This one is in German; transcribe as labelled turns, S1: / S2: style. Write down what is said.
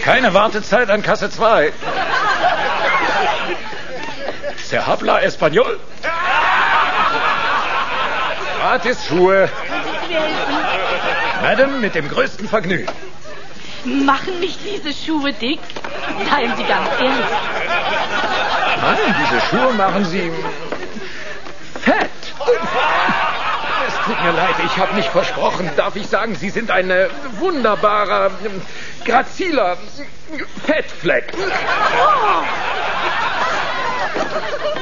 S1: Keine Wartezeit an Kasse 2. Se habla Español? Gratis Schuhe. Madame, mit dem größten Vergnügen.
S2: Machen mich diese Schuhe dick? Seien Sie ganz ehrlich.
S1: Nein, diese Schuhe machen Sie fett. Es tut mir leid, ich habe nicht versprochen. Darf ich sagen, Sie sind ein wunderbarer, graziler Fettfleck.
S2: Oh.